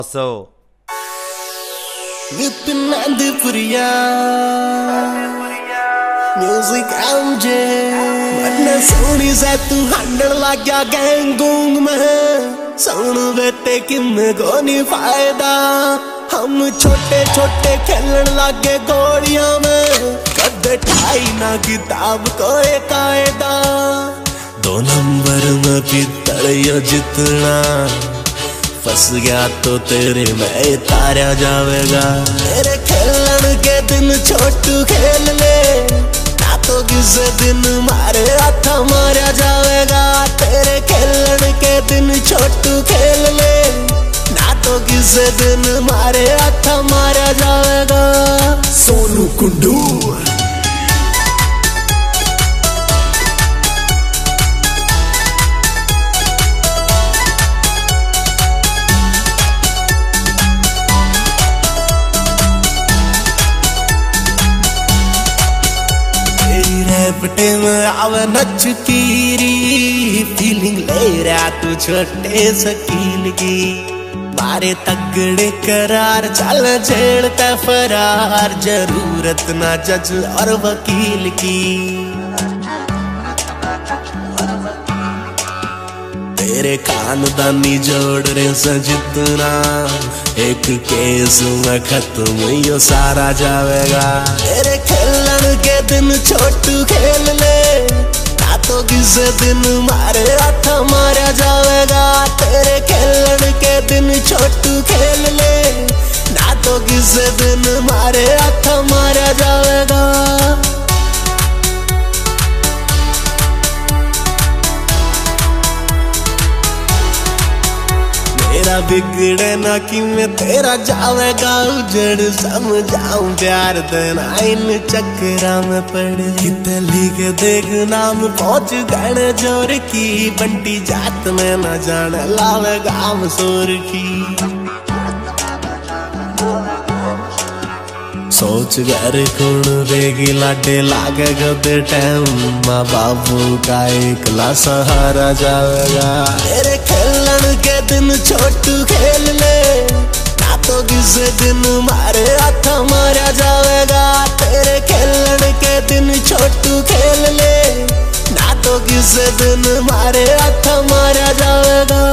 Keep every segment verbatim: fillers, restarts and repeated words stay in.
सो Vipin आंध्रपुरिया music आउजे मन्ने सोनी से तू हंडर लग गया गैंग गूंग में सुन बेटे किन्ने को नहीं फायदा। हम छोटे छोटे खेलन लगे गोलियां में कदे ठाई ना किताब को कायदा। दो नंबर में पितड़िया जितना फंस गया तो तेरे में तारा जावेगा। तेरे खेलन के दिन छोटू खेल ले ना तो किसी दिन मारे हाथ मारा जावेगा। तेरे खेलन के दिन छोटू खेल ले ना तो किसी दिन मारे हाथ मारा जावेगा। सोनू कुंडू रैपटे में आवे नच कीरी फीलिंग ले रहा तू छोटे सकील की। बारे तगड़े करार चल झेड़ता फरार जरूरत ना जज और वकील की। तेरे खानदानी जोड़ रहे सजितना एक केस में खत्म यो सारा जावेगा। तेरे खेलन के दिन छोटू खेल ले ना तो किसी दिन मारे हाथ मारा जावेगा। तेरे खेलन के दिन छोटू खेल ले ना तो किसी दिन मारे हाथ मारा जावेगा। तेरा बिगड़े ना कि मैं तेरा जावेगा उजड़ समझाऊं प्यार देना इन चक्करा में पड़े। कितने लिखे देख नाम पहुंच गए जोर की बंटी जात में न जाने लावेगा हम सोर की। सोच घर कौन देगी लाडे लागे गदे टाइम माँ बाबू का एकला सहारा जावेगा। तेरे खेलन के दिन छोटू खेल ले ना तो किसी दिन मारे हाथ मारा जावेगा। तेरे खेलन के दिन छोटू खेल ले ना तो किसी दिन मारे हाथ मारा जावेगा।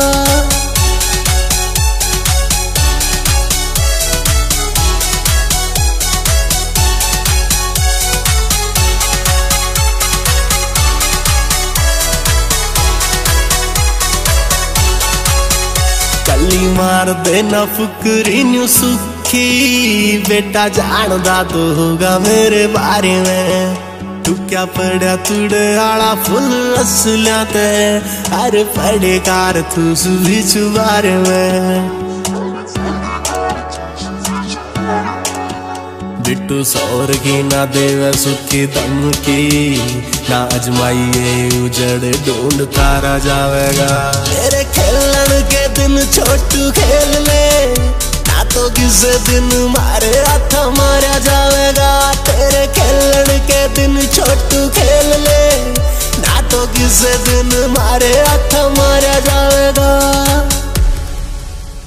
कली मार देना फुकरी न्यू सुखी बेटा जानदा तो होगा मेरे बारे में। तू क्या पड़ा तुड़े आड़ा फुल असलिया ते अरे पड़े कार तू सुबह चुबारे में। बिट्टू सौर की ना देवे सुखी दम की ना अजमाइए उजड़ ढूंढ तारा जावेगा। तेरे खेलन के दिन छोटू खेल ले ना तो किसी दिन मारे हाथ मारा जावेगा। तेरे खेलन के दिन छोटू खेल ले ना तो किसी दिन मारे हाथ मारा जावेगा।